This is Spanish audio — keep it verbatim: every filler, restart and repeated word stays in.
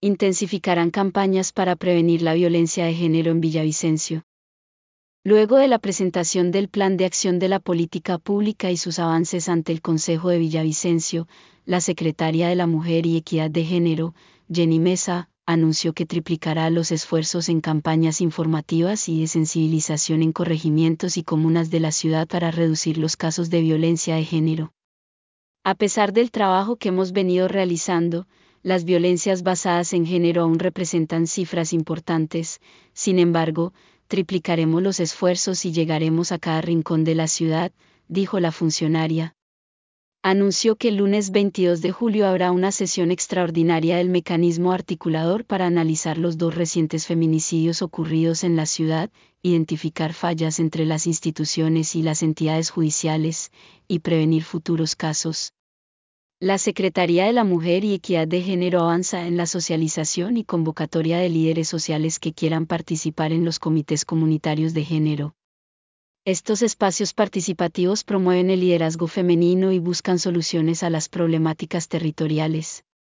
intensificarán campañas para prevenir la violencia de género en Villavicencio. Luego de la presentación del Plan de Acción de la Política Pública y sus avances ante el Consejo de Villavicencio, la secretaria de la Mujer y Equidad de Género, Jenny Mesa, anunció que triplicará los esfuerzos en campañas informativas y de sensibilización en corregimientos y comunas de la ciudad para reducir los casos de violencia de género. A pesar del trabajo que hemos venido realizando, las violencias basadas en género aún representan cifras importantes. Sin embargo, triplicaremos los esfuerzos y llegaremos a cada rincón de la ciudad, dijo la funcionaria. Anunció que el lunes veintidós de julio habrá una sesión extraordinaria del mecanismo articulador para analizar los dos recientes feminicidios ocurridos en la ciudad, identificar fallas entre las instituciones y las entidades judiciales, y prevenir futuros casos. La Secretaría de la Mujer y Equidad de Género avanza en la socialización y convocatoria de líderes sociales que quieran participar en los comités comunitarios de género. Estos espacios participativos promueven el liderazgo femenino y buscan soluciones a las problemáticas territoriales.